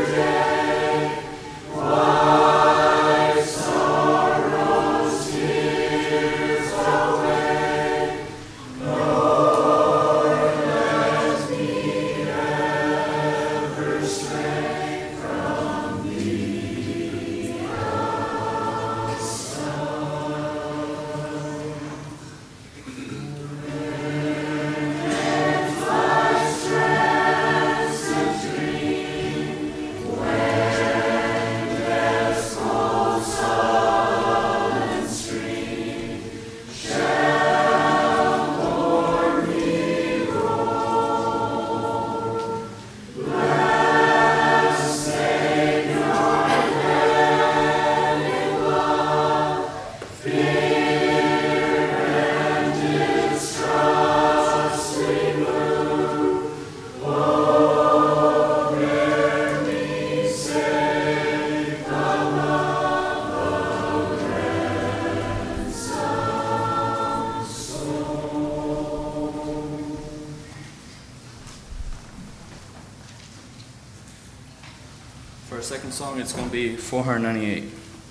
For our second song, it's going to be 498.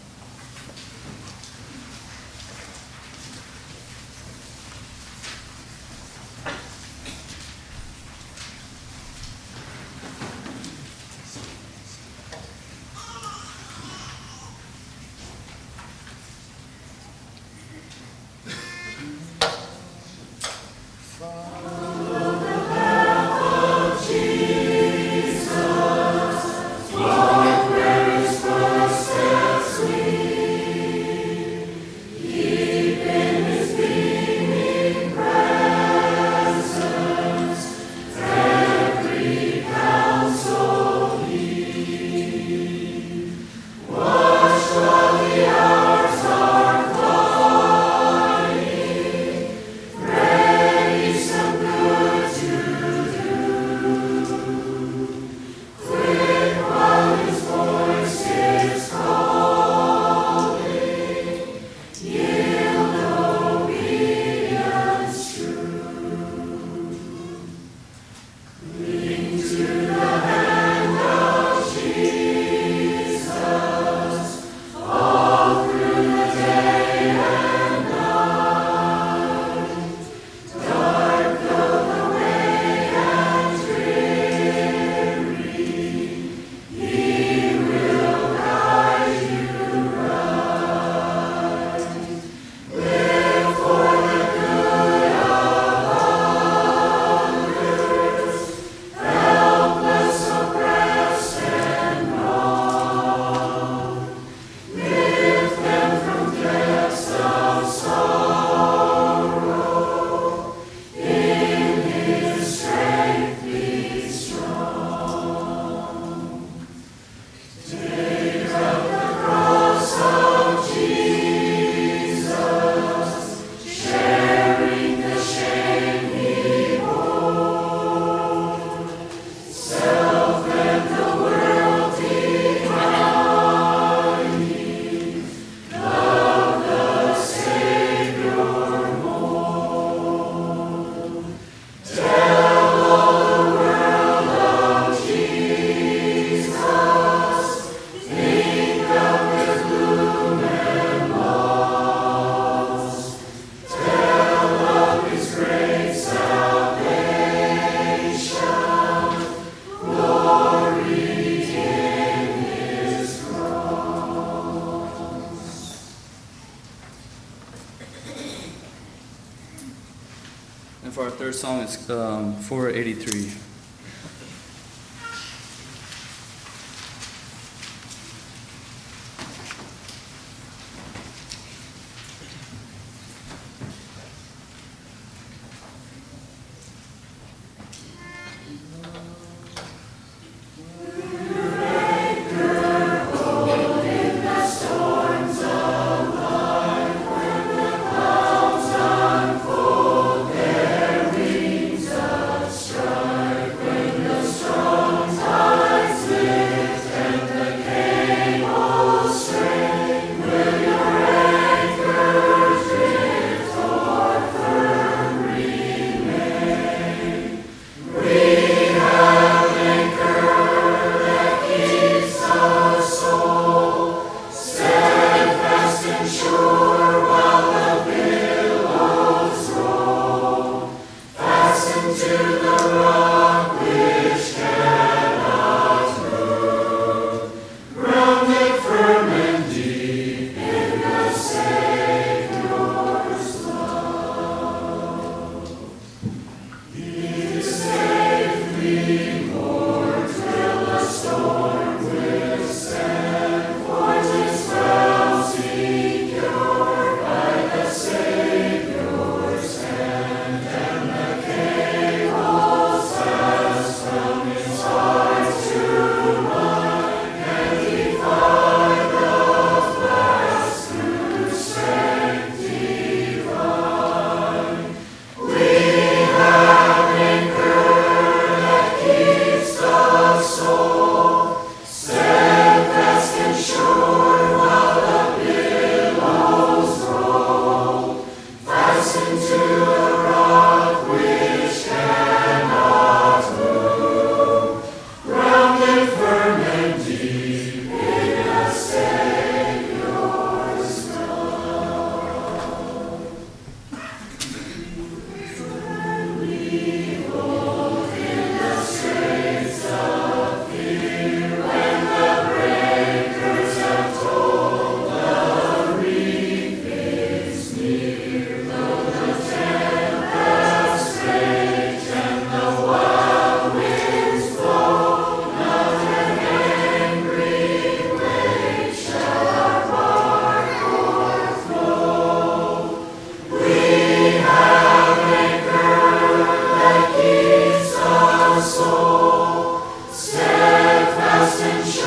And for our third song, it's 483. Strike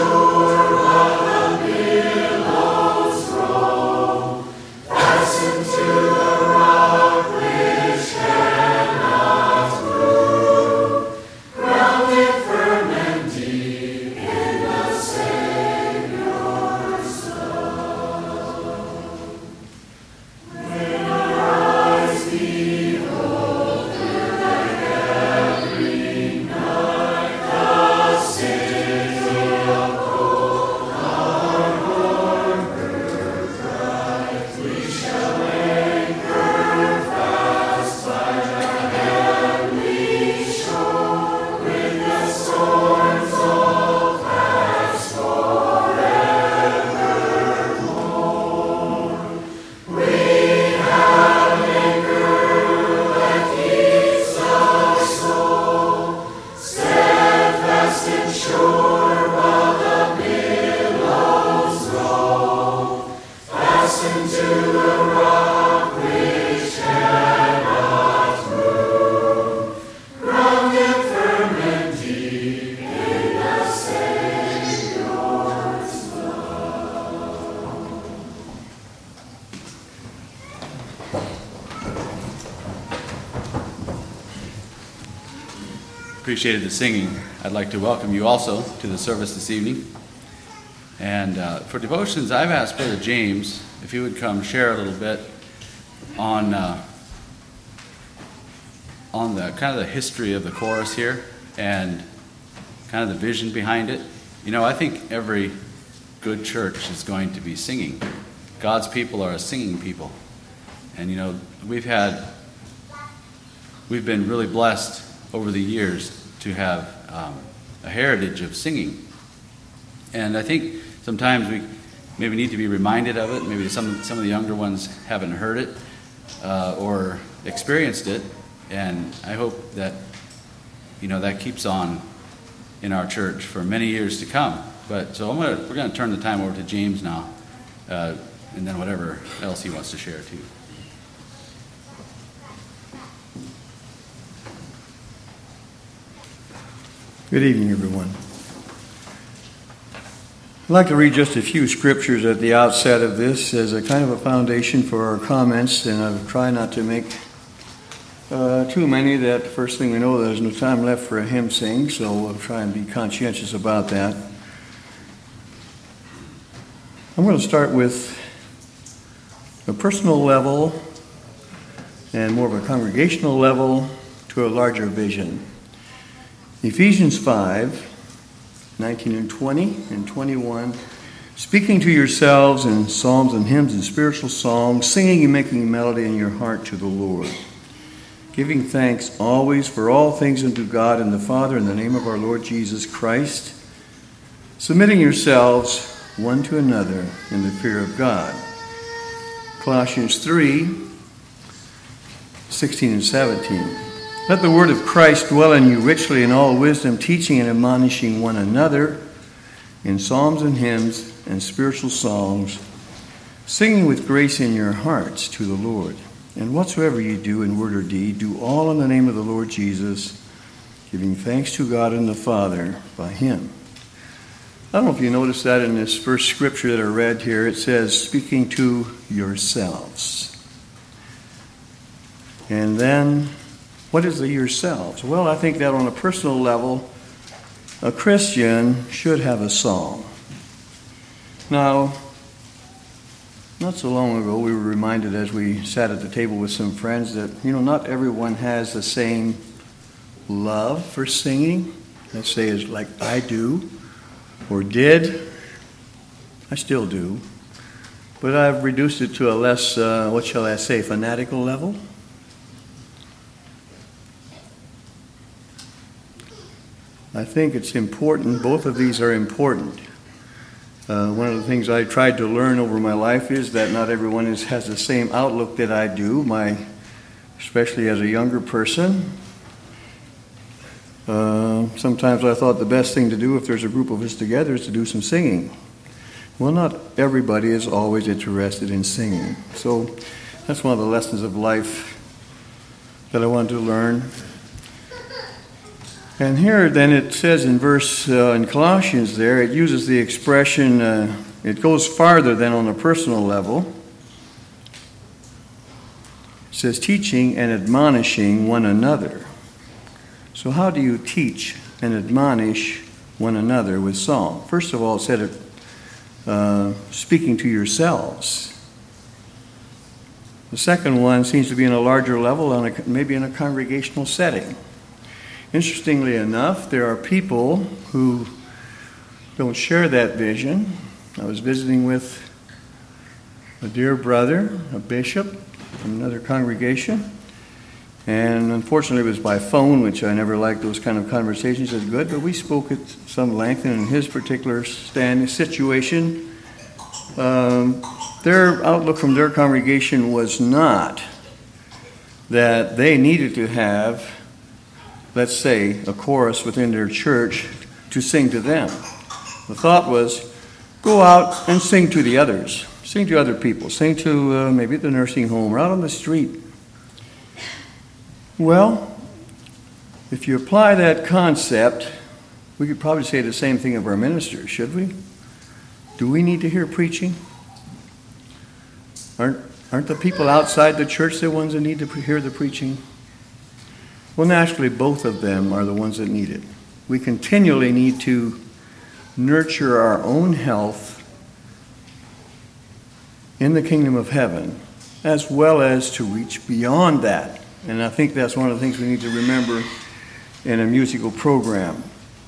Appreciated the singing. I'd like to welcome you also to the service this evening. And for devotions, I've asked Brother James if he would come share a little bit on the kind of the history of the chorus here and kind of the vision behind it. You know, I think every good church is going to be singing. God's people are a singing people. And, you know, we've been really blessed over the years to have a heritage of singing. And I think sometimes we maybe need to be reminded of it. Maybe some of the younger ones haven't heard it or experienced it. And I hope that, you know, that keeps on in our church for many years to come. But so we're going to turn the time over to James now, and then whatever else he wants to share too. Good evening, everyone. I'd like to read just a few scriptures at the outset of this as a kind of a foundation for our comments, and I'll try not to make too many that first thing we know there's no time left for a hymn sing, so we'll try and be conscientious about that. I'm going to start with a personal level and more of a congregational level to a larger vision. Ephesians 5:19 and 20 and 21, speaking to yourselves in psalms and hymns and spiritual songs, singing and making melody in your heart to the Lord, giving thanks always for all things unto God and the Father in the name of our Lord Jesus Christ, submitting yourselves one to another in the fear of God. Colossians 3:16 and 17. Let the word of Christ dwell in you richly in all wisdom, teaching and admonishing one another in psalms and hymns and spiritual songs, singing with grace in your hearts to the Lord. And whatsoever you do in word or deed, do all in the name of the Lord Jesus, giving thanks to God and the Father by him. I don't know if you noticed that in this first scripture that I read here. It says, speaking to yourselves. And then, what is the yourselves? Well, I think that on a personal level, a Christian should have a song. Now, not so long ago, we were reminded as we sat at the table with some friends that, you know, not everyone has the same love for singing. Let's say it's like I do, or did. I still do. But I've reduced it to a less, fanatical level. I think it's important. Both of these are important. One of the things I tried to learn over my life is that not everyone has the same outlook that I do, especially as a younger person. Sometimes I thought the best thing to do if there's a group of us together is to do some singing. Well, not everybody is always interested in singing. So that's one of the lessons of life that I wanted to learn. And here then it says in in Colossians there, it uses the expression, it goes farther than on a personal level. It says teaching and admonishing one another. So how do you teach and admonish one another with song? First of all, it said speaking to yourselves. The second one seems to be in a larger level, maybe in a congregational setting. Interestingly enough, there are people who don't share that vision. I was visiting with a dear brother, a bishop from another congregation, and unfortunately it was by phone, which I never liked those kind of conversations. It's good, but we spoke at some length, and in his particular situation, their outlook from their congregation was not that they needed to have, let's say, a chorus within their church to sing to them. The thought was, go out and sing to the others. Sing to other people. Sing to maybe at the nursing home or out on the street. Well, if you apply that concept, we could probably say the same thing of our ministers, should we? Do we need to hear preaching? Aren't the people outside the church the ones that need to hear the preaching? Well, naturally, both of them are the ones that need it. We continually need to nurture our own health in the kingdom of heaven, as well as to reach beyond that. And I think that's one of the things we need to remember in a musical program.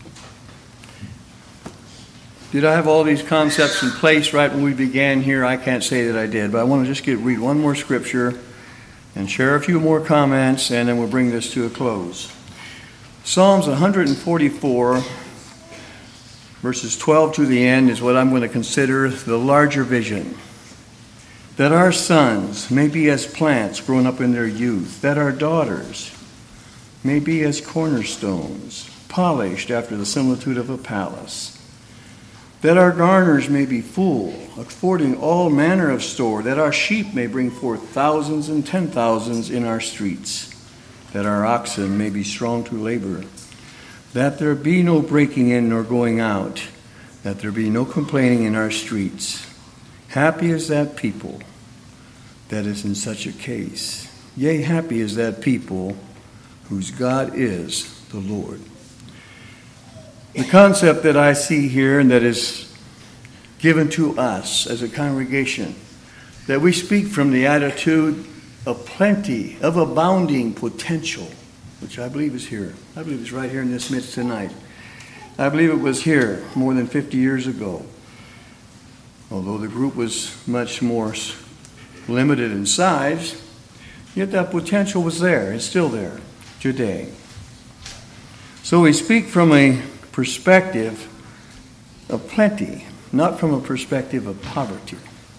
Did I have all these concepts in place right when we began here? I can't say that I did, but I want to just read one more scripture and share a few more comments, and then we'll bring this to a close. Psalms 144, verses 12 to the end, is what I'm going to consider the larger vision. That our sons may be as plants grown up in their youth, that our daughters may be as cornerstones, polished after the similitude of a palace, that our garners may be full, affording all manner of store, that our sheep may bring forth thousands and 10,000s in our streets, that our oxen may be strong to labor, that there be no breaking in nor going out, that there be no complaining in our streets. Happy is that people that is in such a case. Yea, happy is that people whose God is the Lord. The concept that I see here and that is given to us as a congregation, that we speak from the attitude of plenty, of abounding potential, which I believe is here. I believe it's right here in this midst tonight. I believe it was here more than 50 years ago. Although the group was much more limited in size, yet that potential was there. It's still there today. So we speak from a perspective of plenty, not from a perspective of poverty.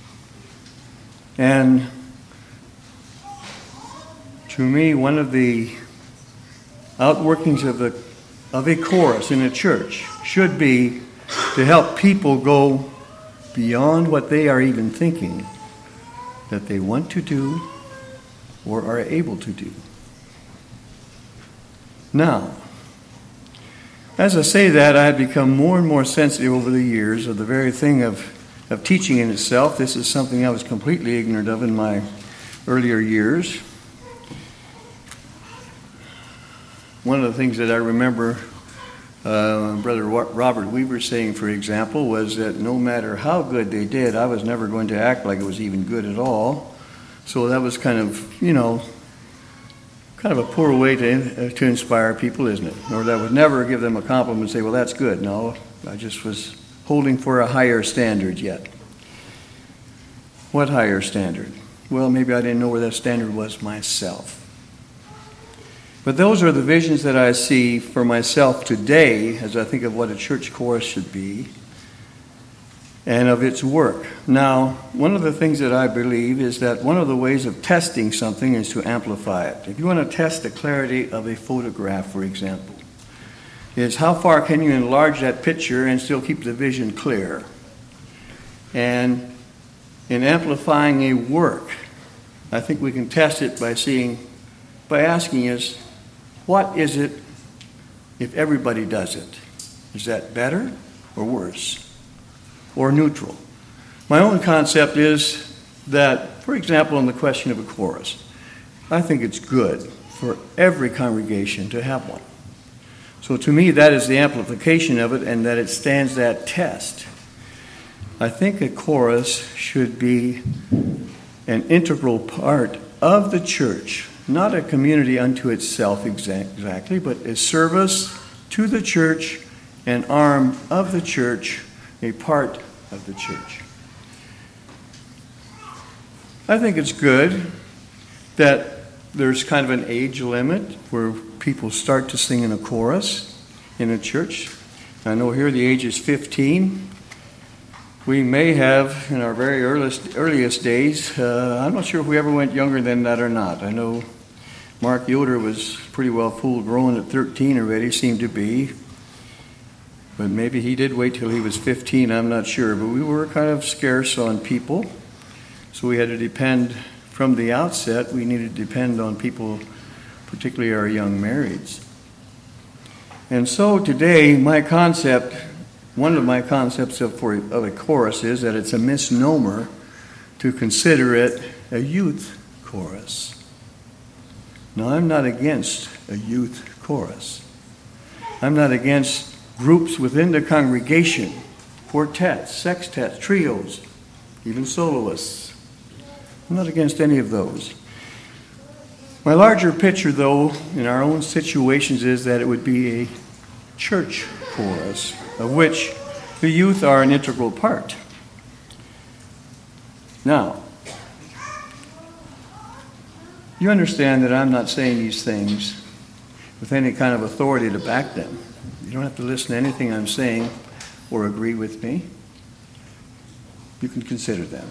And to me, one of the outworkings of a chorus in a church should be to help people go beyond what they are even thinking that they want to do or are able to do. Now, as I say that, I have become more and more sensitive over the years of the very thing of teaching in itself. This is something I was completely ignorant of in my earlier years. One of the things that I remember Brother Robert Weaver saying, for example, was that no matter how good they did, I was never going to act like it was even good at all. So that was kind of a poor way to inspire people, isn't it? Or that would never give them a compliment and say, well, that's good. No, I just was holding for a higher standard yet. What higher standard? Well, maybe I didn't know where that standard was myself. But those are the visions that I see for myself today as I think of what a church chorus should be and of its work. Now, one of the things that I believe is that one of the ways of testing something is to amplify it. If you want to test the clarity of a photograph, for example, is how far can you enlarge that picture and still keep the vision clear? And in amplifying a work, I think we can test it by asking us, what is it if everybody does it? Is that better or worse? Or neutral? My own concept is that, for example, on the question of a chorus, I think it's good for every congregation to have one. So to me, that is the amplification of it, and that it stands that test. I think a chorus should be an integral part of the church, not a community unto itself exactly, but a service to the church, an arm of the church, a part of the church. I think it's good that there's kind of an age limit where people start to sing in a chorus in a church. I know here the age is 15. We may have, in our very earliest days, I'm not sure if we ever went younger than that or not. I know Mark Yoder was pretty well full grown at 13 already, seemed to be. But maybe he did wait till he was 15, I'm not sure. But we were kind of scarce on people. So we had to depend, from the outset, we needed to depend on people, particularly our young marrieds. And so today, one of my concepts of a chorus is that it's a misnomer to consider it a youth chorus. Now, I'm not against a youth chorus. I'm not against groups within the congregation, quartets, sextets, trios, even soloists. I'm not against any of those. My larger picture, though, in our own situations is that it would be a church chorus, of which the youth are an integral part. Now, you understand that I'm not saying these things with any kind of authority to back them. You don't have to listen to anything I'm saying or agree with me. You can consider them.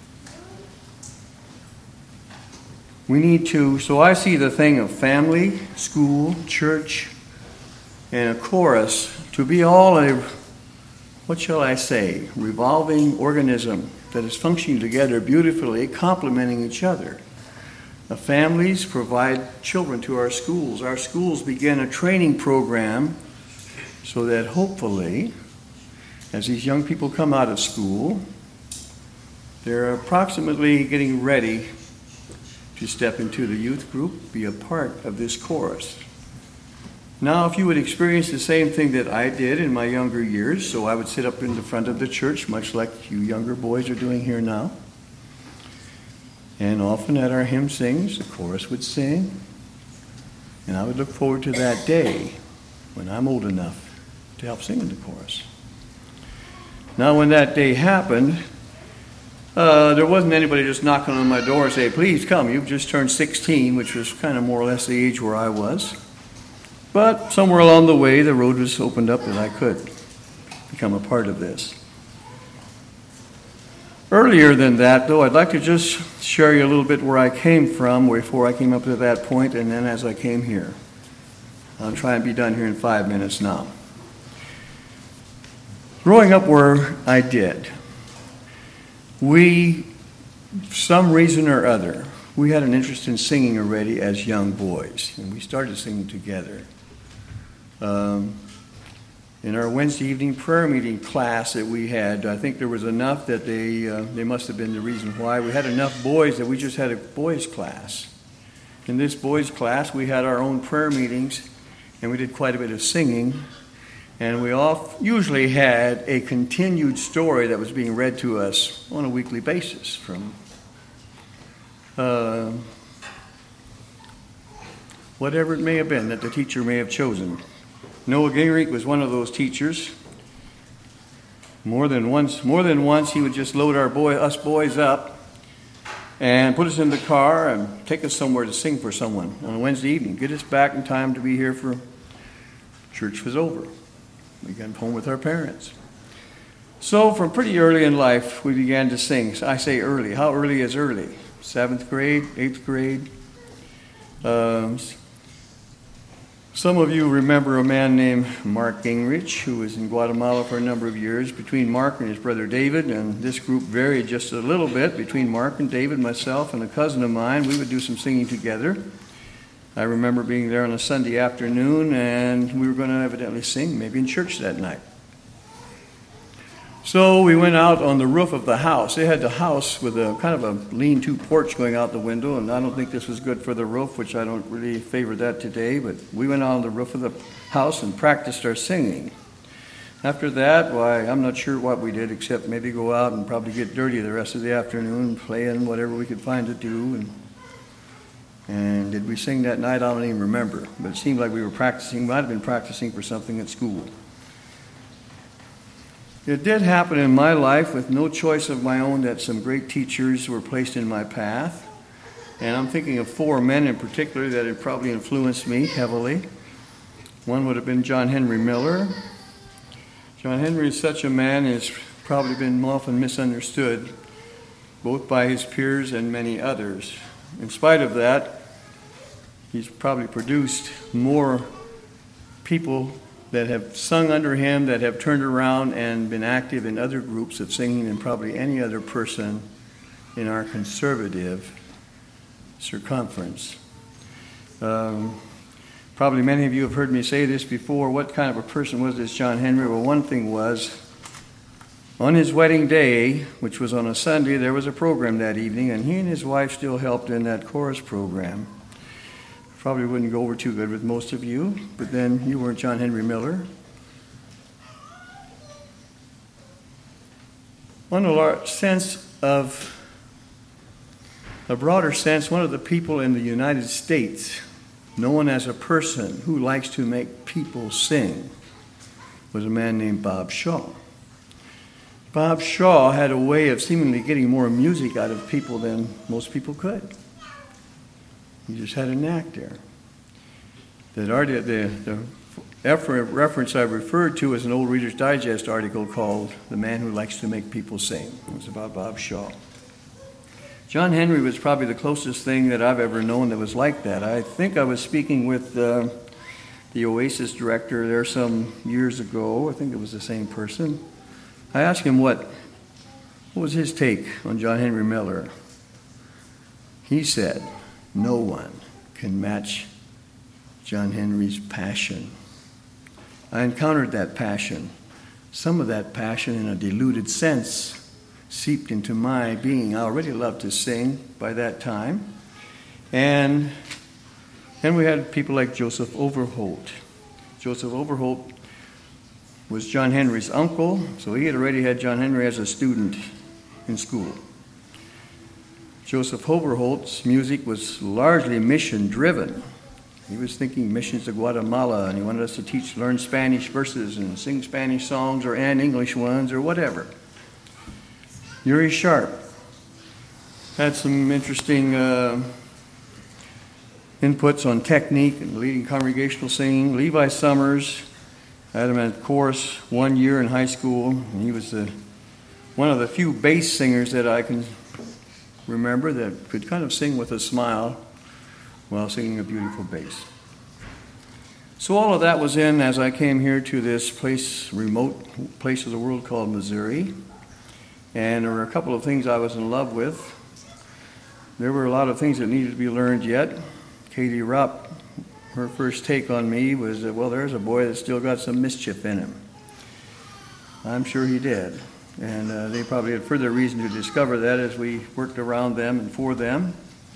So I see the thing of family, school, church, and a chorus to be all a, what shall I say, revolving organism that is functioning together beautifully, complementing each other. The families provide children to our schools. Our schools begin a training program so that hopefully, as these young people come out of school, they're approximately getting ready to step into the youth group, be a part of this chorus. Now, if you would experience the same thing that I did in my younger years, so I would sit up in the front of the church, much like you younger boys are doing here now. And often at our hymn sings, the chorus would sing. And I would look forward to that day when I'm old enough to help sing in the chorus. Now, when that day happened, there wasn't anybody just knocking on my door and saying, please come, you've just turned 16, which was kind of more or less the age where I was. But somewhere along the way, the road was opened up that I could become a part of this. Earlier than that, though, I'd like to just share you a little bit where I came from, before I came up to that point, and then as I came here. I'll try and be done here in 5 minutes now. Growing up where I did, for some reason or other, we had an interest in singing already as young boys, and we started singing together. In our Wednesday evening prayer meeting class that we had, I think there was enough that they must have been the reason why. We had enough boys that we just had a boys' class. In this boys' class, we had our own prayer meetings, and we did quite a bit of singing. And we usually had a continued story that was being read to us on a weekly basis from whatever it may have been that the teacher may have chosen. Noah Gingrich was one of those teachers. More than once, he would just load us boys up and put us in the car and take us somewhere to sing for someone on a Wednesday evening. Get us back in time to be here for church was over. We got home with our parents. So from pretty early in life, we began to sing. I say early. How early is early? 7th grade, 8th grade. Some of you remember a man named Mark Gingrich, who was in Guatemala for a number of years. Between Mark and his brother David, and this group varied just a little bit. Between Mark and David, myself, and a cousin of mine, we would do some singing together. I remember being there on a Sunday afternoon, and we were going to evidently sing, maybe in church that night. So we went out on the roof of the house. They had the house with a kind of a lean-to porch going out the window, and I don't think this was good for the roof, which I don't really favor that today, but we went out on the roof of the house and practiced our singing. After that, why, I'm not sure what we did except maybe go out and probably get dirty the rest of the afternoon, playing whatever we could find to do. And did we sing that night? I don't even remember, but it seemed like we were practicing, might have been practicing for something at school. It did happen in my life with no choice of my own that some great teachers were placed in my path. And I'm thinking of 4 men in particular that had probably influenced me heavily. One would have been John Henry Miller. John Henry is such a man and has probably been often misunderstood, both by his peers and many others. In spite of that, he's probably produced more people that have sung under him, that have turned around and been active in other groups of singing than probably any other person in our conservative circumference. Probably many of you have heard me say this before. What kind of a person was this John Henry? Well, one thing was, on his wedding day, which was on a Sunday, there was a program that evening, and he and his wife still helped in that chorus program. Probably wouldn't go over too good with most of you, but then you weren't John Henry Miller. On a broader sense, one of the people in the United States known as a person who likes to make people sing was a man named Bob Shaw. Bob Shaw had a way of seemingly getting more music out of people than most people could. He just had a knack there. The reference I referred to is an old Reader's Digest article called "The Man Who Likes to Make People Sing." It was about Bob Shaw. John Henry was probably the closest thing that I've ever known that was like that. I think I was speaking with the Oasis director there some years ago. I think it was the same person. I asked him what was his take on John Henry Miller. He said, "No one can match John Henry's passion." I encountered that passion. Some of that passion in a diluted sense seeped into my being. I already loved to sing by that time. And then we had people like Joseph Overholt. Joseph Overholt was John Henry's uncle, so he had already had John Henry as a student in school. Joseph Overholt's music was largely mission-driven. He was thinking missions to Guatemala, and he wanted us to learn Spanish verses and sing Spanish songs and English ones or whatever. Uri Sharp had some interesting inputs on technique and leading congregational singing. Levi Summers, I had him at chorus 1 year in high school, and he was one of the few bass singers that I can remember that could kind of sing with a smile while singing a beautiful bass. So all of that was in as I came here to this place, remote place of the world called Missouri. And there were a couple of things I was in love with. There were a lot of things that needed to be learned yet. Katie Rupp, her first take on me was that, well, there's a boy that's still got some mischief in him. I'm sure he did. And they probably had further reason to discover that as we worked around them and for them.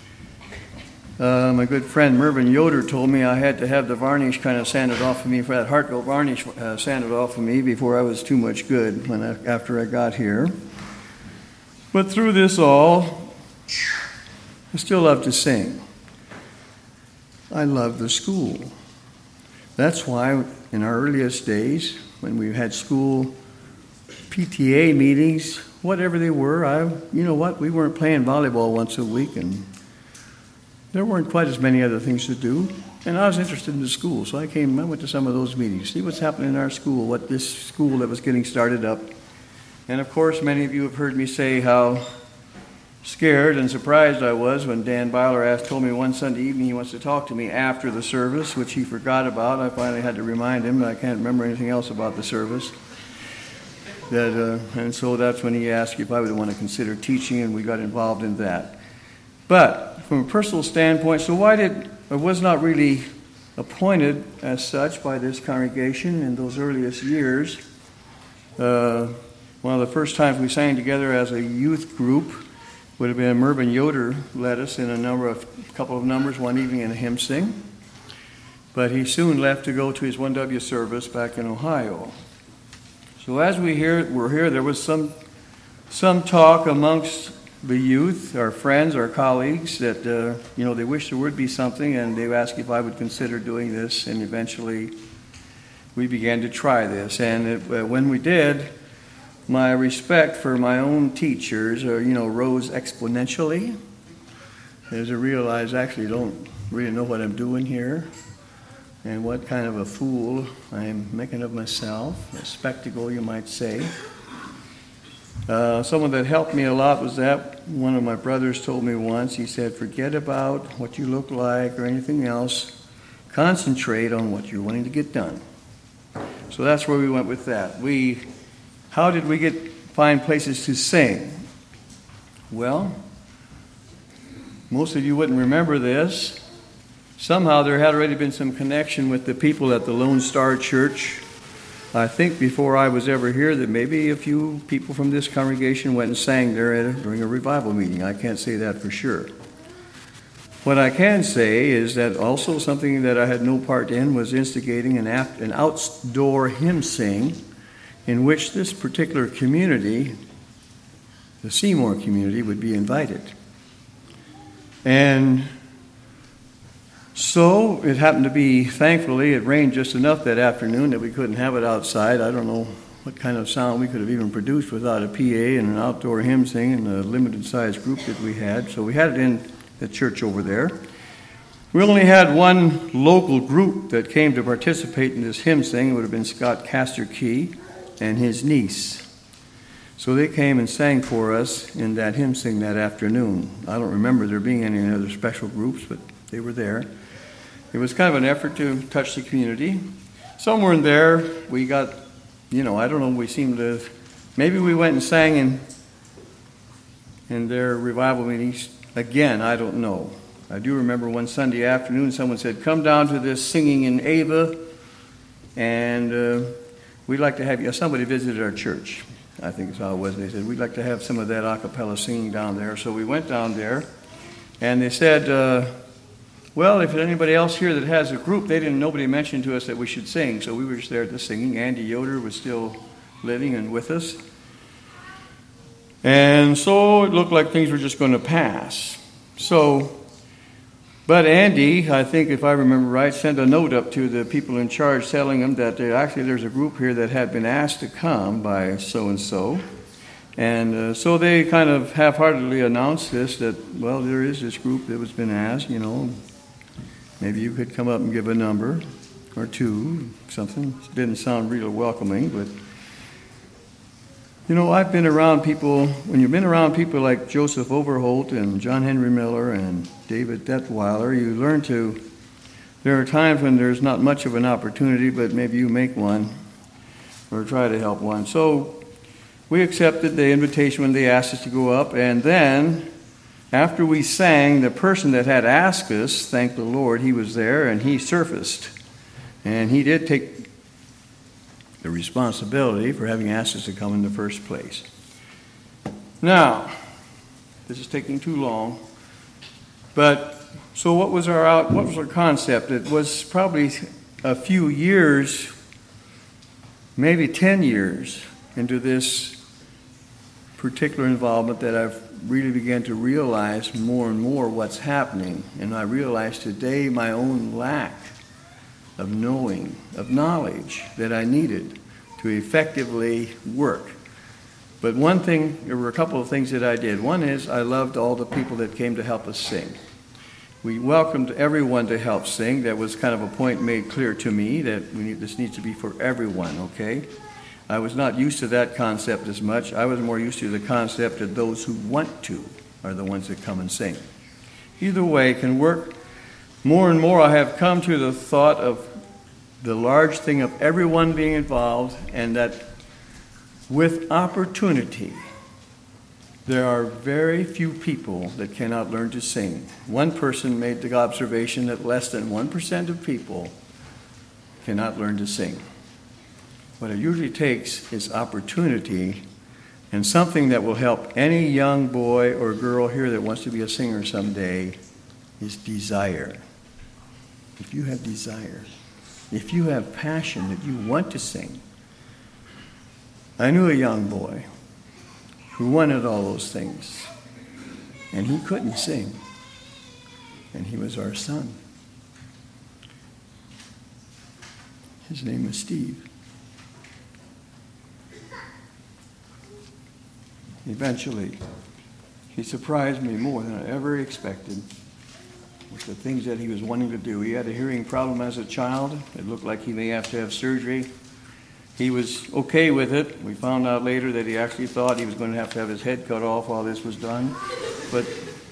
My good friend Mervyn Yoder told me I had to have the varnish kind of sanded off of me, for that Hartwell varnish sanded off of me before I was too much good after I got here. But through this all, I still love to sing. I love the school. That's why in our earliest days, when we had school PTA meetings, whatever they were, we weren't playing volleyball once a week, and there weren't quite as many other things to do. And I was interested in the school, so I went to some of those meetings, see what's happening in our school, what this school that was getting started up. And of course, many of you have heard me say how scared and surprised I was when Dan Byler told me one Sunday evening he wants to talk to me after the service, which he forgot about. I finally had to remind him that I can't remember anything else about the service. And so that's when he asked if I would want to consider teaching, and we got involved in that. But from a personal standpoint, so why did I was not really appointed as such by this congregation in those earliest years. One of the first times we sang together as a youth group would have been Mervyn Yoder led us in a couple of numbers one evening in a hymn sing. But he soon left to go to his 1W service back in Ohio. So as were here, there was some talk amongst the youth, our friends, our colleagues, that they wished there would be something, and they asked if I would consider doing this, and eventually we began to try this. And when we did, my respect for my own teachers, rose exponentially, as I realized I actually don't really know what I'm doing here, and what kind of a fool I'm making of myself, a spectacle, you might say. Someone that helped me a lot was that one of my brothers told me once. He said, forget about what you look like or anything else. Concentrate on what you're wanting to get done. So that's where we went with that. How did we find places to sing? Well, most of you wouldn't remember this. Somehow there had already been some connection with the people at the Lone Star Church. I think before I was ever here that maybe a few people from this congregation went and sang there during a revival meeting. I can't say that for sure. What I can say is that also something that I had no part in was instigating an outdoor hymn sing in which this particular community, the Seymour community, would be invited. And so it happened to be, thankfully, it rained just enough that afternoon that we couldn't have it outside. I don't know what kind of sound we could have even produced without a PA and an outdoor hymn sing and a limited-sized group that we had. So we had it in the church over there. We only had one local group that came to participate in this hymn sing. It would have been Scott Castor Key and his niece. So they came and sang for us in that hymn sing that afternoon. I don't remember there being any other special groups, but they were there. It was kind of an effort to touch the community. Somewhere in there, we got, I don't know, maybe we went and sang in their revival meetings. Again, I don't know. I do remember one Sunday afternoon, someone said, come down to this singing in Ava, and we'd like to have you. Somebody visited our church, I think is how it was. They said, we'd like to have some of that a cappella singing down there. So we went down there, and they said, well, if there's anybody else here that has a group, nobody mentioned to us that we should sing. So we were just there at the singing. Andy Yoder was still living and with us. And so it looked like things were just going to pass. But Andy, I think if I remember right, sent a note up to the people in charge telling them that there's a group here that had been asked to come by so-and-so. And so they kind of half-heartedly announced this, that, well, there is this group that was been asked, maybe you could come up and give a number or two, something. It didn't sound real welcoming, but, I've been around people, when you've been around people like Joseph Overholt and John Henry Miller and David Detweiler, you learn there are times when there's not much of an opportunity, but maybe you make one or try to help one. So we accepted the invitation when they asked us to go up, and then after we sang, the person that had asked us, thank the Lord, he was there, and he surfaced. And he did take the responsibility for having asked us to come in the first place. Now, this is taking too long, but so what was our concept? It was probably a few years, maybe 10 years into this particular involvement that I've really began to realize more and more what's happening. And I realize today my own lack of knowledge that I needed to effectively work. But there were a couple of things that I did. One is I loved all the people that came to help us sing. We welcomed everyone to help sing. That was kind of a point made clear to me that this needs to be for everyone, okay? I was not used to that concept as much. I was more used to the concept that those who want to are the ones that come and sing. Either way, it can work. More and more I have come to the thought of the large thing of everyone being involved, and that with opportunity, There are very few people that cannot learn to sing. One person made the observation that less than 1% of people cannot learn to sing. What it usually takes is opportunity and something that will help any young boy or girl here that wants to be a singer someday is desire. If you have desire, if you have passion that you want to sing. I knew a young boy who wanted all those things, and he couldn't sing, and he was our son. His name was Steve. Eventually, he surprised me more than I ever expected with the things that he was wanting to do. He had a hearing problem as a child. It looked like he may have to have surgery. He was okay with it. We found out later that he actually thought he was going to have his head cut off while this was done. But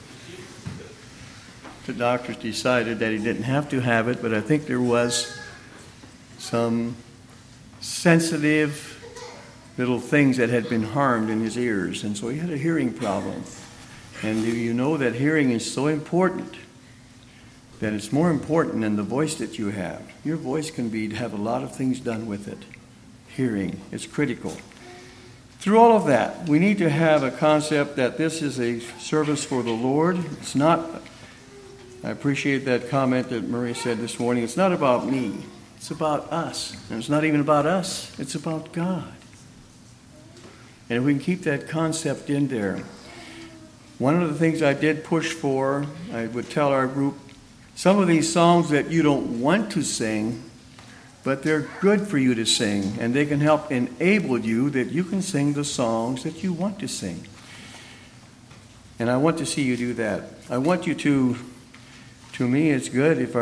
the doctors decided that he didn't have to have it, but I think there was some sensitive little things that had been harmed in his ears, and so he had a hearing problem. And do you know that hearing is so important, that it's more important than the voice that you have. Your voice can have a lot of things done with it. Hearing is critical. Through all of that, we need to have a concept that this is a service for the Lord. It's not, I appreciate that comment that Murray said this morning, it's not about me. It's about us. And it's not even about us. It's about God. And if we can keep that concept in there. One of the things I did push for, I would tell our group, some of these songs that you don't want to sing, but they're good for you to sing, and they can help enable you that you can sing the songs that you want to sing. And I want to see you do that. I want you to me, it's good if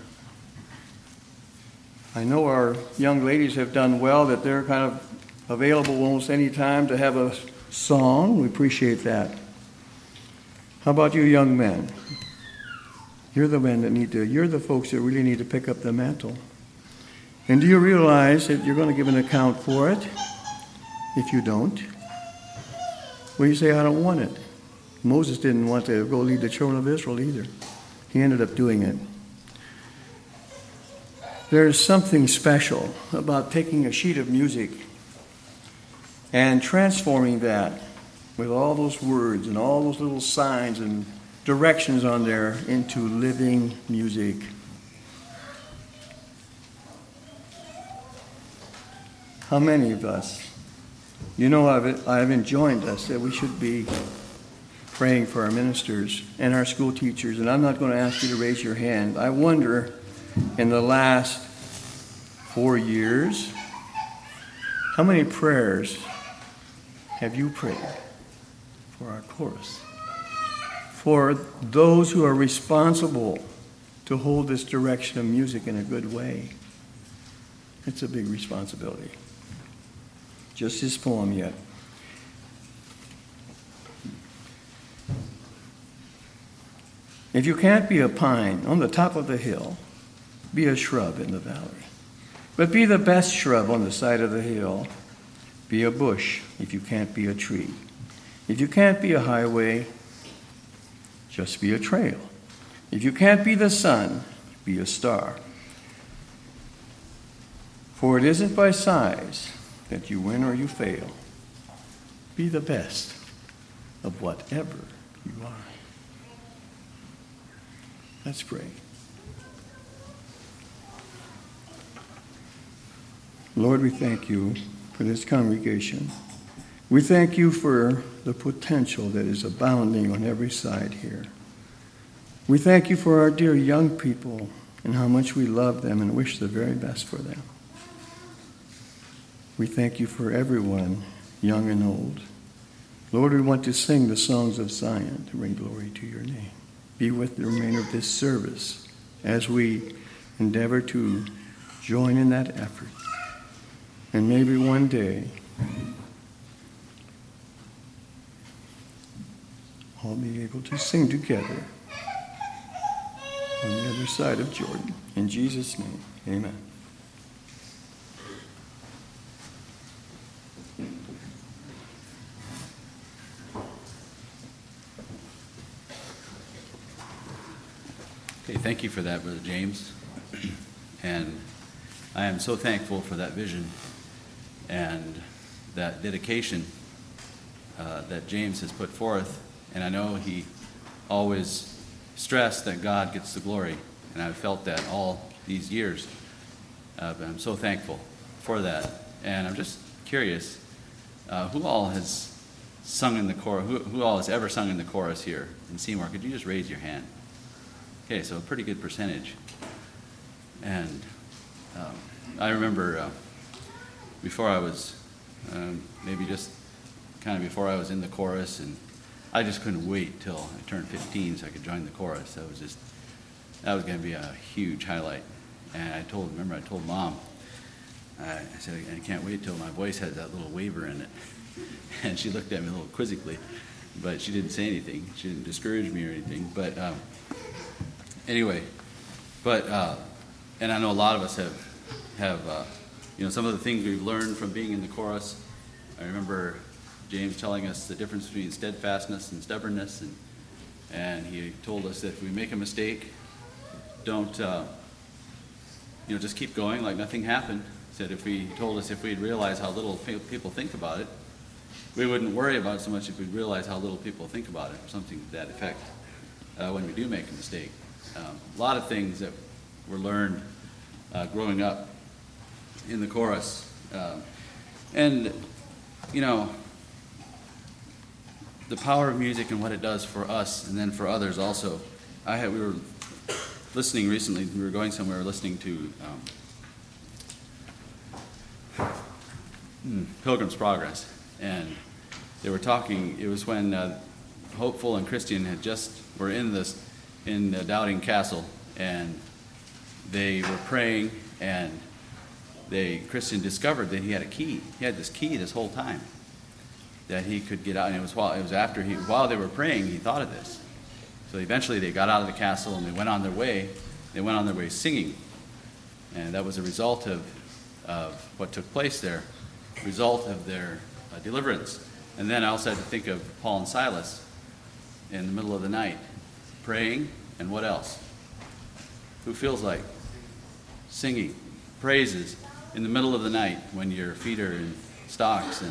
I know our young ladies have done well, that they're kind of available almost any time to have a song. We appreciate that. How about you young men? You're the men that you're the folks that really need to pick up the mantle. And do you realize that you're going to give an account for it? If you don't, well, you say, I don't want it. Moses didn't want to go lead the children of Israel either. He ended up doing it. There's something special about taking a sheet of music and transforming that with all those words and all those little signs and directions on there into living music. How many of us, I've enjoined us that we should be praying for our ministers and our school teachers, and I'm not going to ask you to raise your hand. I wonder, in the last 4 years, how many prayers have you prayed for our chorus? For those who are responsible to hold this direction of music in a good way. It's a big responsibility. Just his poem yet. If you can't be a pine on the top of the hill, be a shrub in the valley. But be the best shrub on the side of the hill. Be a bush if you can't be a tree. If you can't be a highway, just be a trail. If you can't be the sun, be a star. For it isn't by size that you win or you fail. Be the best of whatever you are. Let's pray. Lord, we thank you for this congregation. We thank you for the potential that is abounding on every side here. We thank you for our dear young people and how much we love them and wish the very best for them. We thank you for everyone, young and old. Lord, we want to sing the songs of Zion to bring glory to your name. Be with the remainder of this service as we endeavor to join in that effort. And maybe one day, all be able to sing together on the other side of Jordan. In Jesus' name, amen. Hey, thank you for that, Brother James. And I am so thankful for that vision and that dedication that James has put forth. And I know he always stressed that God gets the glory. And I've felt that all these years. But I'm so thankful for that. And I'm just curious, who all has sung in the chorus? Who all has ever sung in the chorus here in Seymour? Could you just raise your hand? Okay, so a pretty good percentage. And I remember before I was, maybe just kind of before I was in the chorus, and I just couldn't wait till I turned 15 so I could join the chorus. That was going to be a huge highlight. And I told Mom, I said, I can't wait till my voice has that little waver in it. And she looked at me a little quizzically, but she didn't say anything. She didn't discourage me or anything. But anyway, and I know a lot of us have some of the things we've learned from being in the chorus. I remember James telling us the difference between steadfastness and stubbornness, and he told us that if we make a mistake, don't just keep going like nothing happened. He said he told us if we'd realize how little people think about it, we wouldn't worry about it so much if we'd realize how little people think about it, or something to that effect, when we do make a mistake. A lot of things that were learned growing up in the chorus. And the power of music and what it does for us and then for others also. We were listening recently, we were going somewhere listening to Pilgrim's Progress, and they were talking. It was when Hopeful and Christian were in the Doubting Castle, and they were praying, and Christian discovered that he had a key. He had this key this whole time that he could get out, and it was while they were praying he thought of this. So eventually they got out of the castle and they went on their way. They went on their way singing, and that was a result of what took place there, result of their deliverance. And then I also had to think of Paul and Silas in the middle of the night, praying, and what else? Who feels like singing praises in the middle of the night when your feet are in stocks,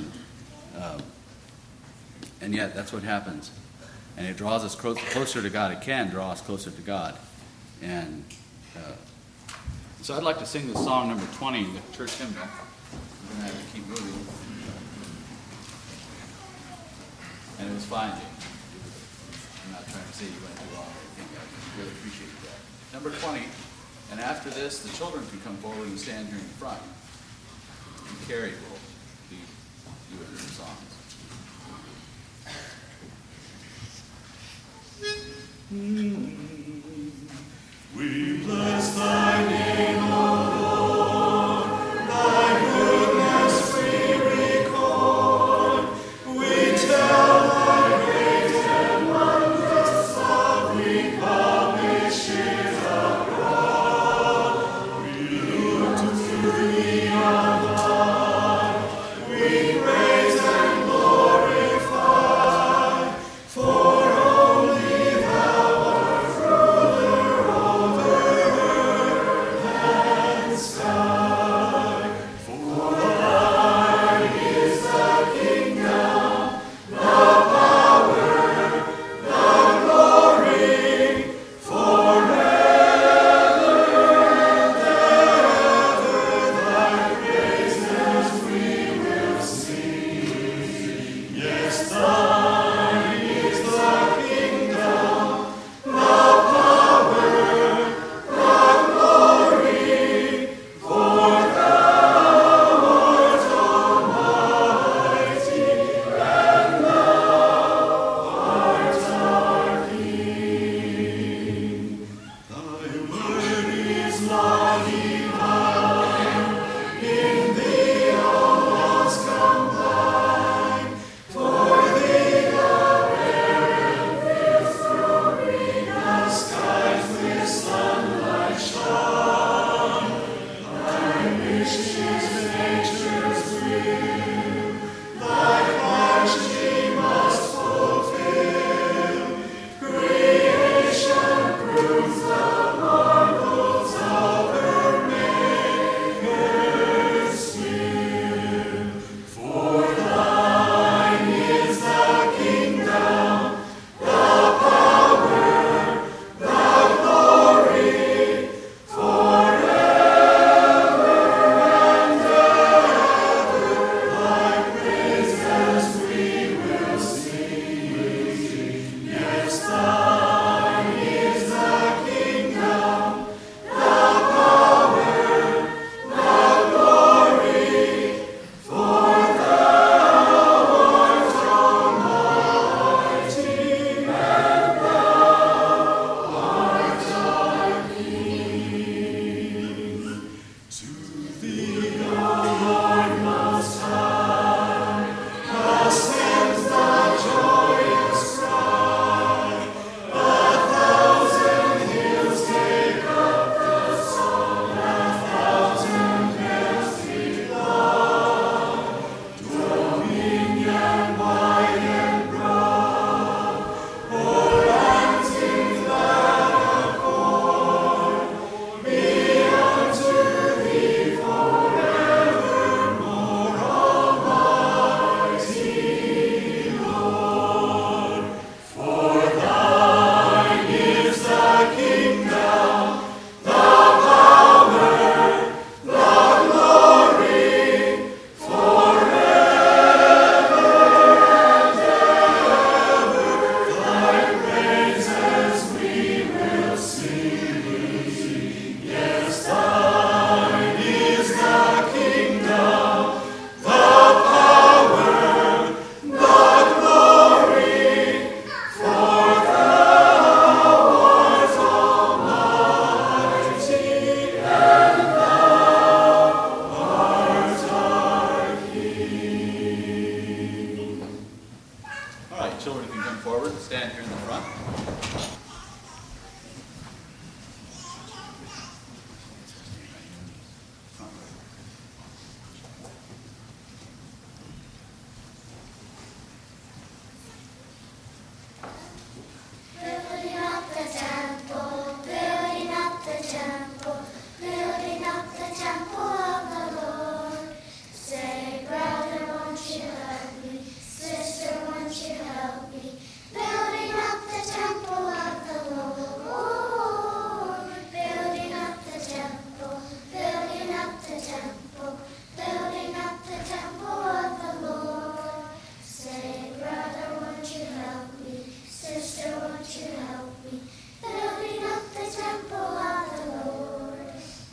and yet that's what happens. And it draws us closer to God. It can draw us closer to God. And so I'd like to sing the song number 20, the church hymnal. We're going to have to keep moving. And it was fine, James. I'm not trying to say you went too long. I think I really appreciate that. Number 20. And after this, the children can come forward and stand here in front. And Carrie will lead you in the songs. We bless thy name, O Lord, thy goodness we record. We tell thy great and wondrous love, we publish it abroad. We look to thee on high, we praise and glorify, for only thou art All right, children can come forward and stand here in the front. Building up the temple, building up the temple, building up the temple of the Lord. Say, brother, won't you help me? Sister, won't you help me? Building up the temple of the Lord. Building up the temple, building up the temple, building up the temple of the Lord. Say, brother, won't you help me? Sister, won't you help me? Building up the temple of the Lord.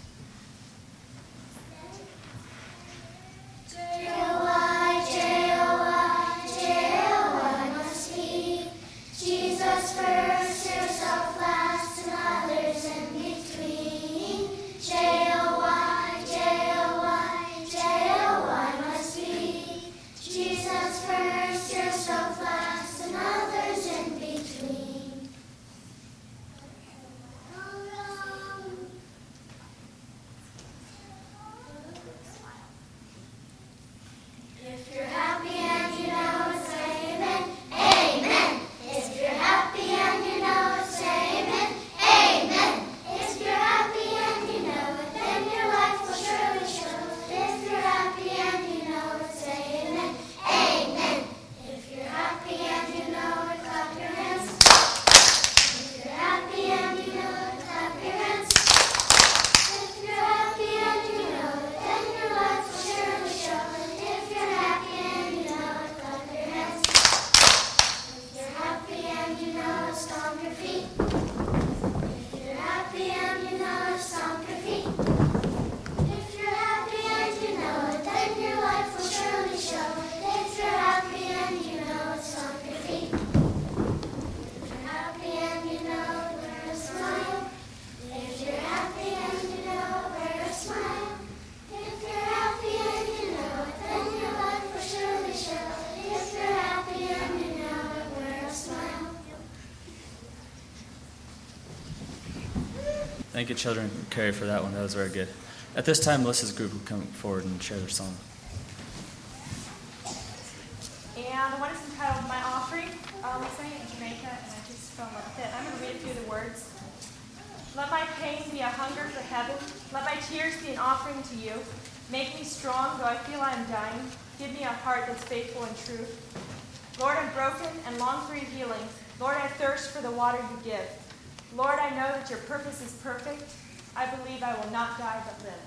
J-O-I, J-O-I, J-O-I must be Jesus first, yourself last, and others in between. J-O-I, J-O-I, J-O-I must be Jesus first, yourself last, and others in between. If you're happy and you know it, say amen. Amen. If you're happy and you know it, say amen. Amen. If you're happy and you know it, then your life will surely show it. If you're happy and you know it, say amen. Amen. If you're happy and you know it, clap your hands. If you're happy and you know it, clap your hands. If you're happy and you know it, then your life will surely show it. If you're happy and you know it, clap your hands. If you're happy and you know it, stomp your feet. If you're happy and you know it, stomp your feet. If you're happy and you know it, then your life will surely show it. If you're happy and you know it, stomp your feet. If you're happy and you know it, wear a smile. If you're happy and you know it, wear a smile. If you're happy and you know it, then your life will surely show it. If you're happy and you know it, wear a smile. Thank you, children, Carrie, for that one. That was very good. At this time, Melissa's group will come forward and share their song. And the one is entitled My Offering. We sang it in Jamaica, and I just felt like it. I'm going to read a few of the words. Let my pain be a hunger for heaven. Let my tears be an offering to you. Make me strong, though I feel I am dying. Give me a heart that's faithful and true. Lord, I'm broken and long for your healing. Lord, I thirst for the water you give. Lord, I know that your purpose is perfect. I believe I will not die but live.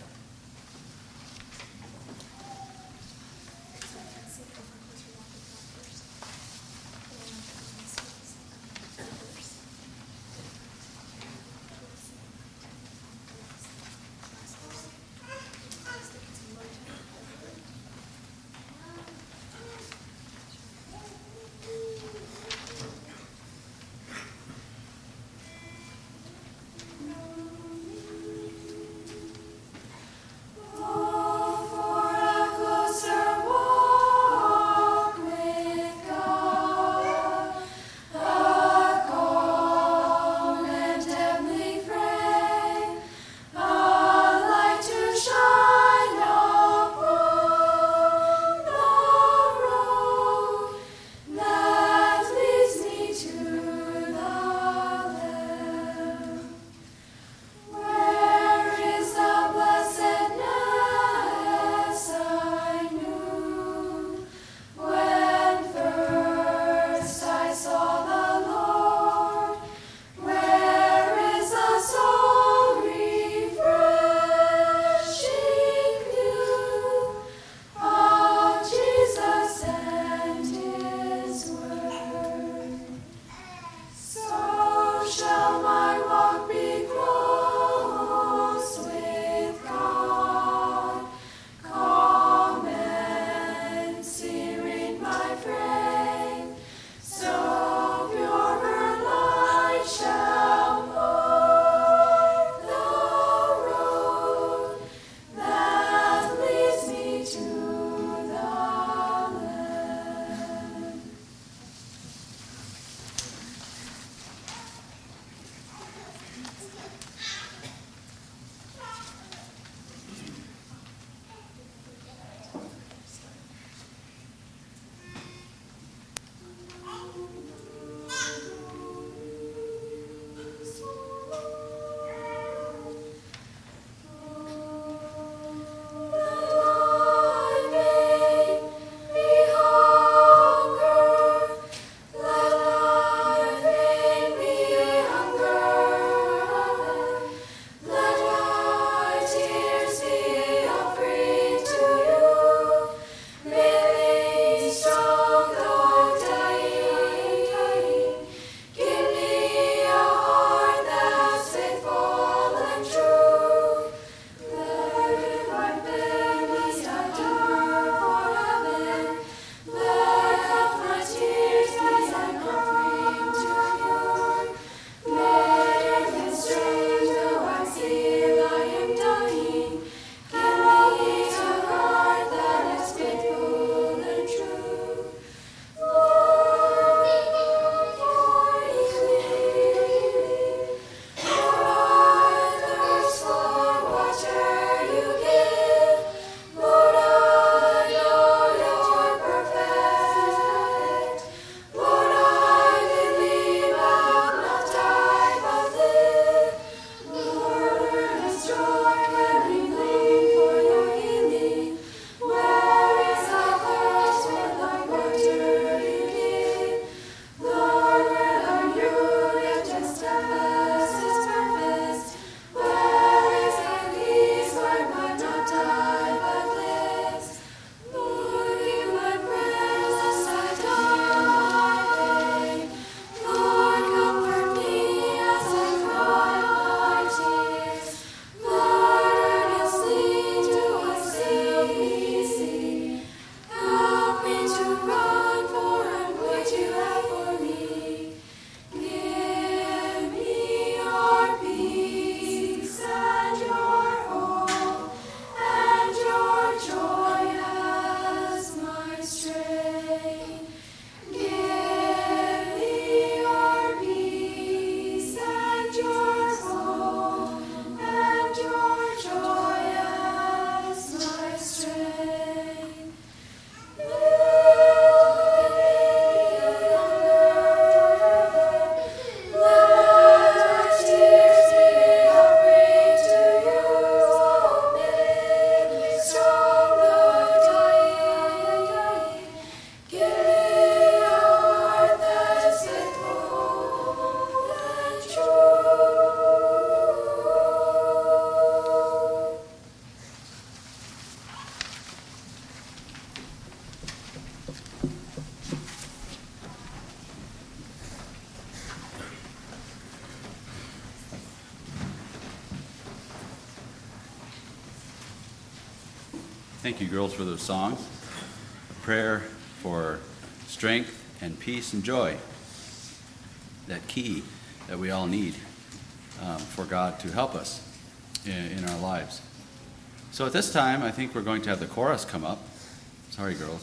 Thank you, girls, for those songs. A prayer for strength and peace and joy. That key that we all need for God to help us in our lives. So at this time, I think we're going to have the chorus come up. Sorry, girls.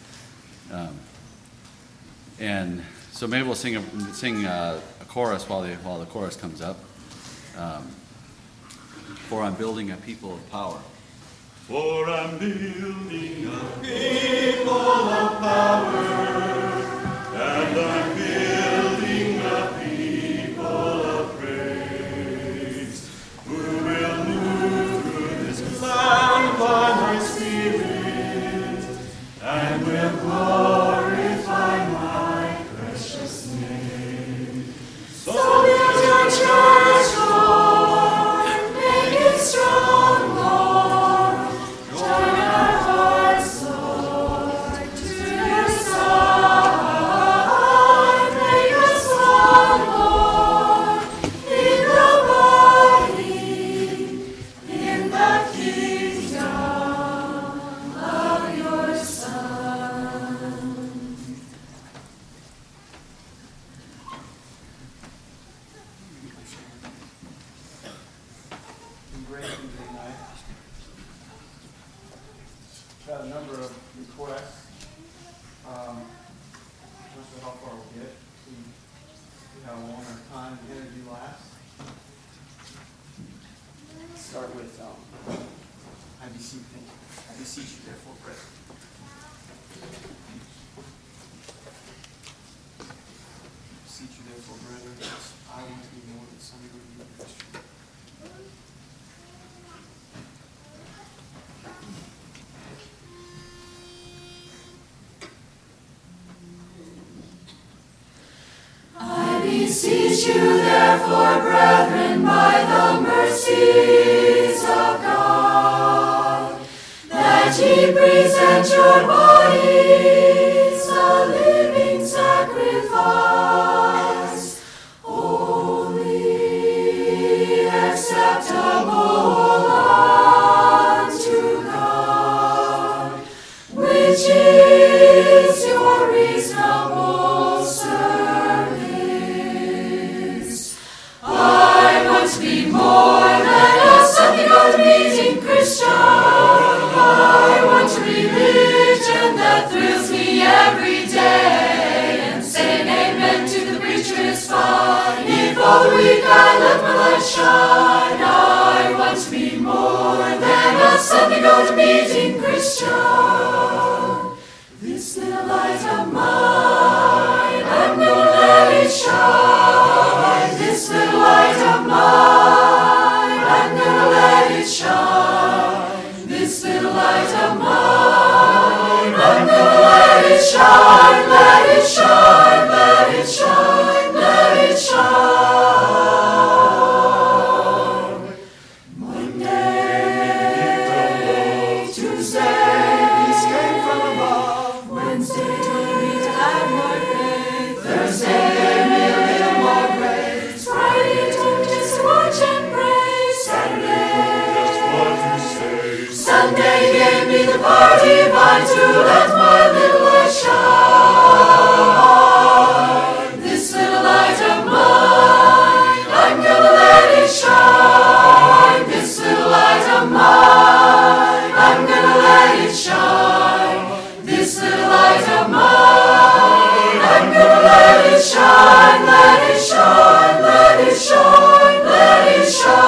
And so maybe we'll sing a chorus while the chorus comes up. For I'm building a people of power. For I'm building a people of power, and I'm building a people of praise, who will move through this land by my Spirit, and will glorify my precious name. So build your church, Lord, make it strong, Lord. Join our hearts, Lord, to your side. Make us one, Lord, in the body, in the kingdom of your Son. Great evening tonight. Got a number of requests. Not sure how far we'll get. See how long our time to interview lasts. Start with I beseech you, therefore, brethren. Beseech you, therefore, brethren, as I want to be more than some of you Christians. I beseech you, therefore, brethren, by the mercies of God, that ye present your bodies a living sacrifice, holy, acceptable unto God, which is your reasonable service. I want to be more than a Sunday God meeting Christian. I want a religion that thrills me every day, and saying amen to the preacher is fine. If all the week I let my light shine, I want to be more than a Sunday God meeting Christian. This little light of mine, I'm gonna let it shine. This little light of mine, I'm gonna let it shine. This little light of mine, I'm gonna let it shine, let it shine, let it shine, let it shine. Monday, Tuesday, peace came from above. Wednesday told me to have more faith. Thursday gave me a little more grace. Friday told me just to watch and pray. Saturday, Sunday gave me the party vibe to let my little light shine. This little light of mine, I'm gonna let it shine. This little light of mine, I'm gonna let it shine. This little light of mine, I'm gonna let it shine, let it shine, let it shine, let it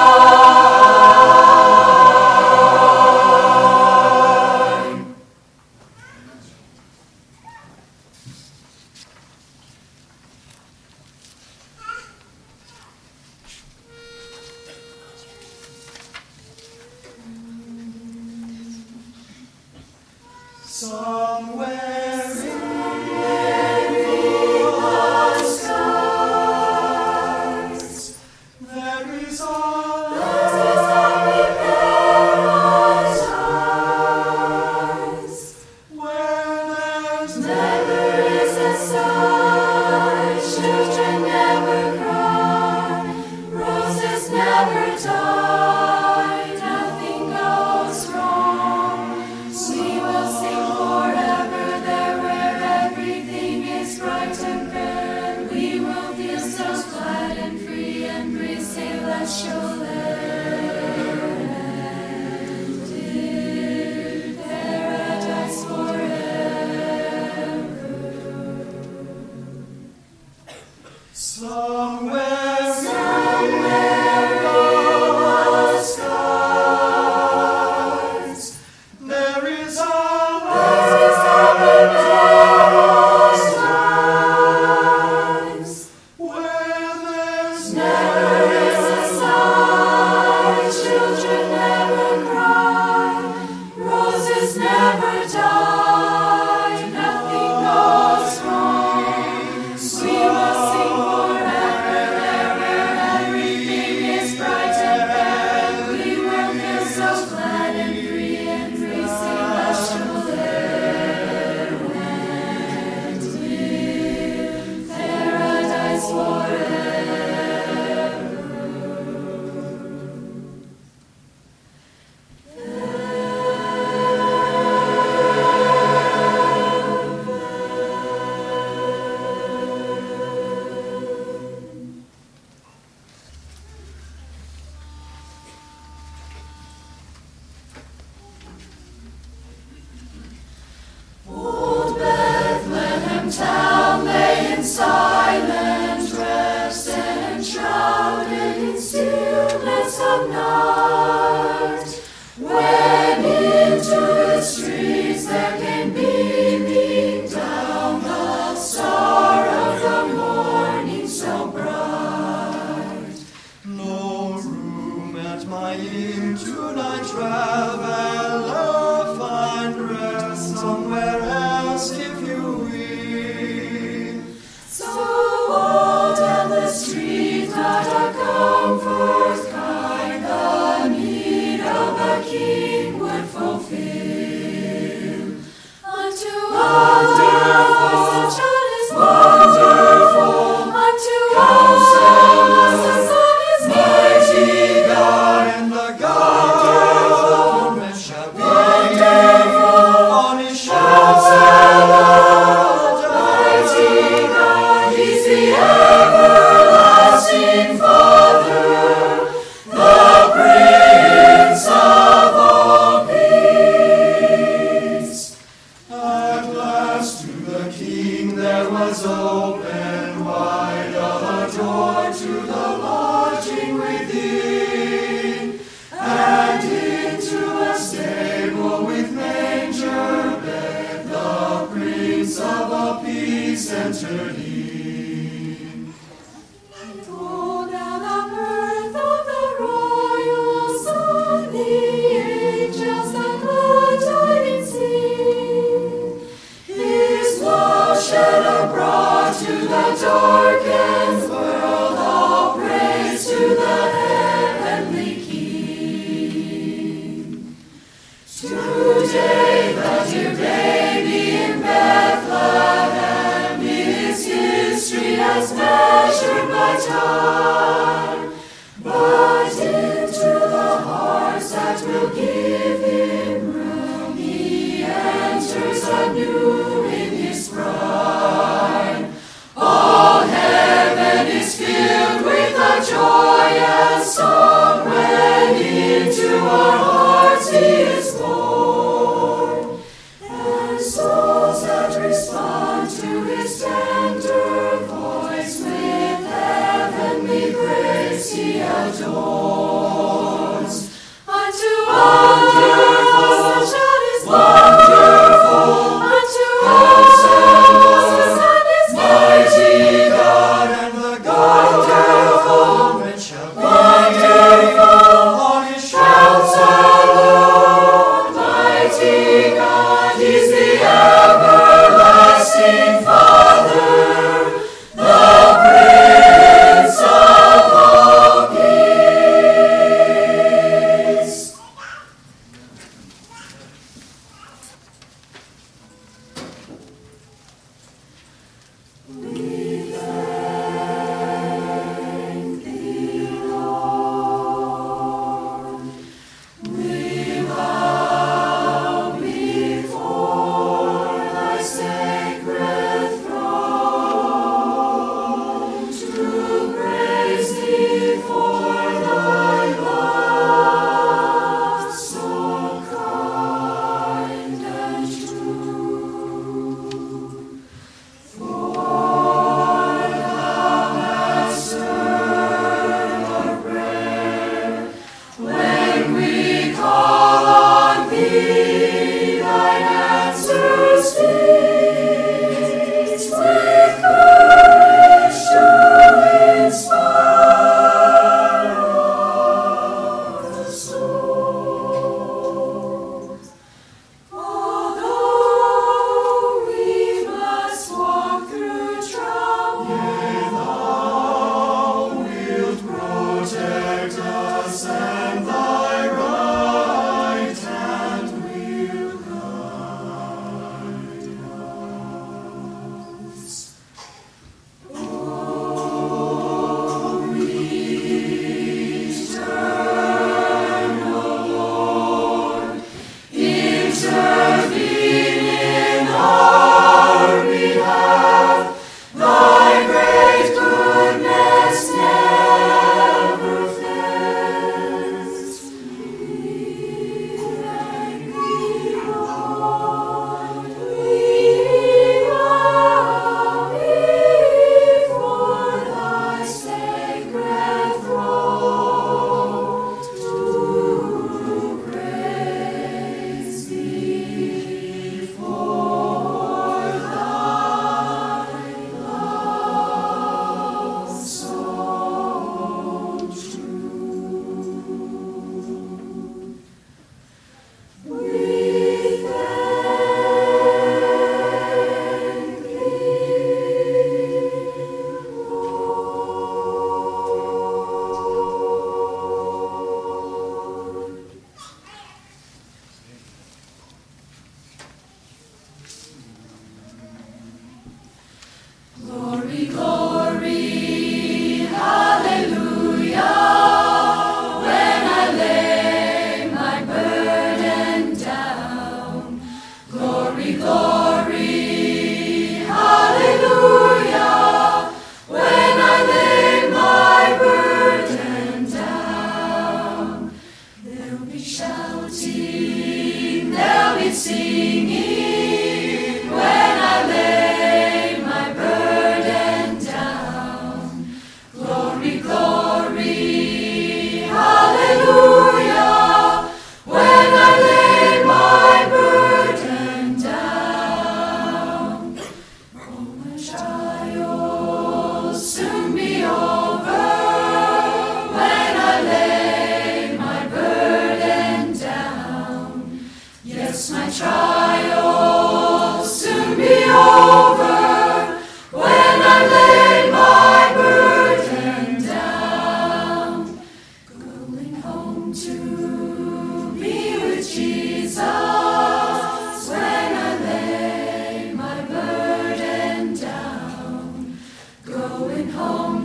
shine. Somewhere in the skies, there is a paradise, where there's never is a sigh, children never cry, roses never die, nothing goes wrong. Somewhere in the skies, there is a paradise where there's never a sigh, children never cry, roses never die, nothing goes wrong. We must sing forever there where everything is bright and fair. We will feel so glad and free, embracing celestial air and live paradise forever. Old Bethlehem town lay in silent rest, enshrouded in stillness of night, when into the streets there came beaming down the star of the morning so bright. No room at my inn tonight, traveler, find rest somewhere else if you will. So old and the street not a comfort kind, the need of a king would fulfill. Unto wonderful, child is wonderful, unto counselor, the Son is mighty God, and the God of shall be wonderful, on his shoulders, mighty God, he's the everlasting Father, the Prince of all peace. At last to the King there was opened wide a door to the lodging within, and into a stable with manger bed the Prince of all peace entered in. Oh, now the birth of the royal Son, the angels the glad tidings sing. His love shed abroad to the darkened world, all praise to the heavenly King. Today the dear baby in Bethlehem, his history as measured by time, but into the hearts that will give him room, he enters anew in his prime. All heaven is filled with a joyous song when into our hearts he is born, and souls that respond to his tender voice with heavenly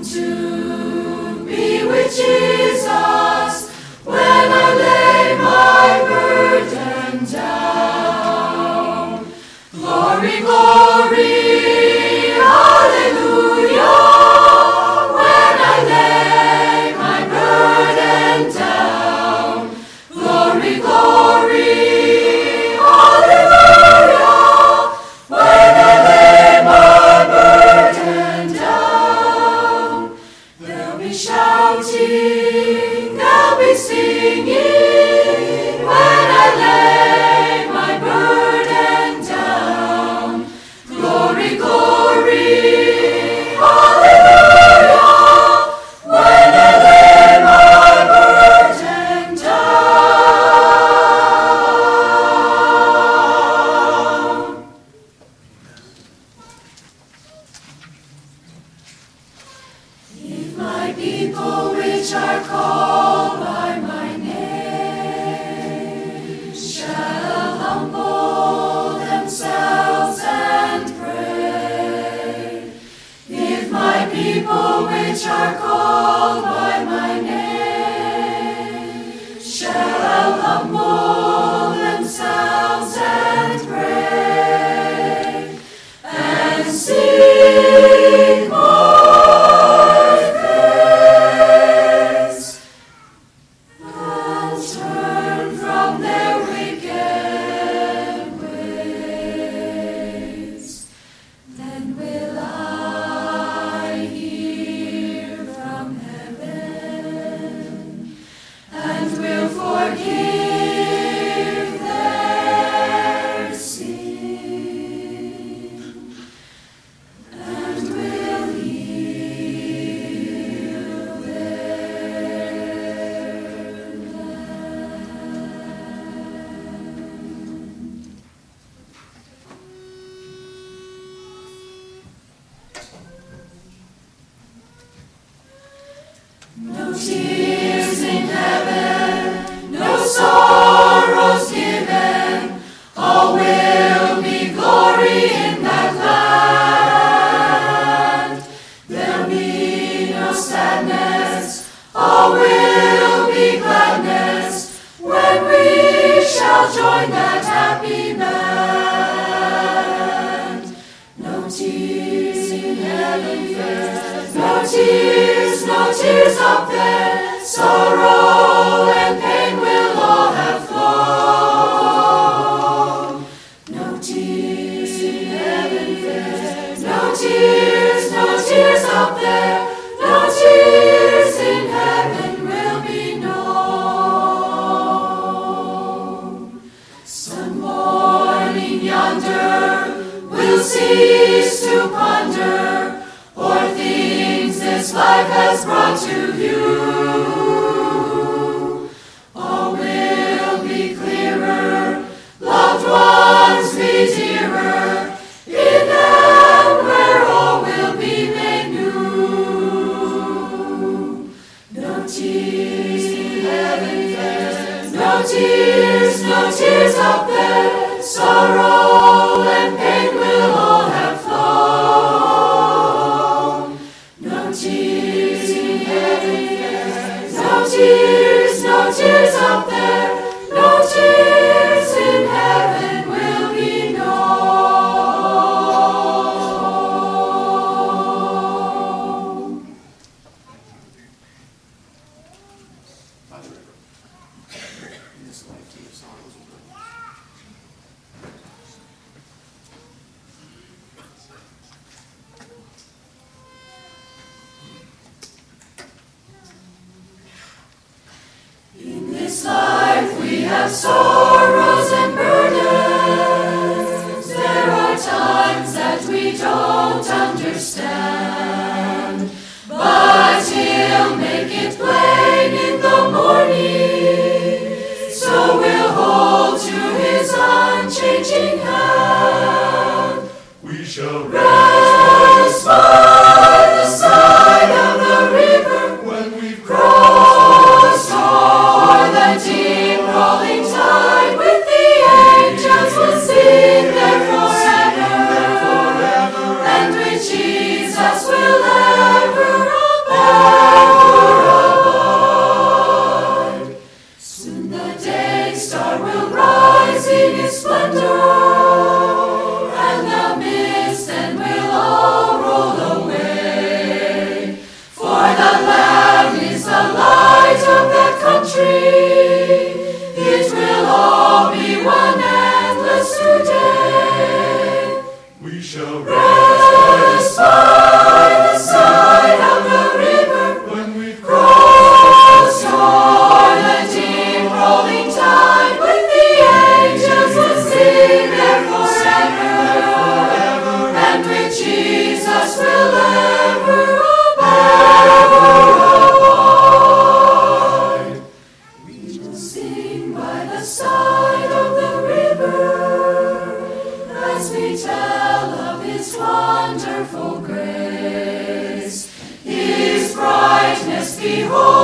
to be with Jesus when I lay my burden down. Glory, glory, hallelujah, when I lay my burden down. Glory, glory, hallelujah, when I lay my burden down. There'll be shouting, there'll be singing when I lay my burden down. Glory, glory, hallelujah, when I lay my burden down. If my people which are called by my name shall humble themselves and pray, if my people which are called by my name shall humble themselves and pray, and seek my face, and turn from their wicked ways, then will I hear from heaven, and will forgive their sin, and will heal their land. No tears in heaven, no sorrows given, all will be glory in that land. There'll be no sadness, all will be gladness, when we shall join that happy band. No tears in heaven fair, no tears up there, sorrow and pain will all have flown. No tears in heaven fair, no tears up there, no tears in heaven will be known. Sun morning yonder will cease to ponder o'er things this life has brought to view. All will be clearer, loved ones be dearer, in them where all will be made new. No tears in heaven fair, no tears up there, sorrow and pain will all have flown. No tears in heaven fair, no tears up there, no tears in heaven will be known. In this life we have sorrows and burdens. There are times that we don't understand, but He'll make it plain in the morning. So we'll hold to His unchanging hand. We shall rest by the side of the river when we've crossed o'er the deep rolling tide. With the angels we'll sing there forever, and with Jesus we'll behold.